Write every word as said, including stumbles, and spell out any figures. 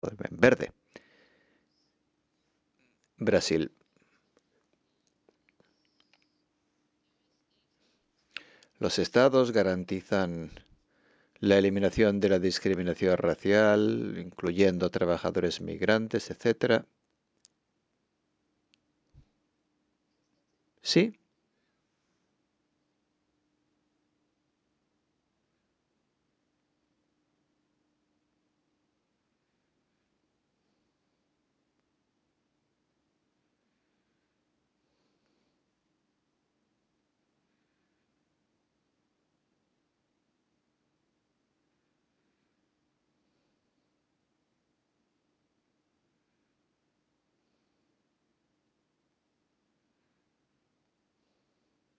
en verde. Brasil. Los estados garantizan la eliminación de la discriminación racial, incluyendo trabajadores migrantes, etcétera. Sí,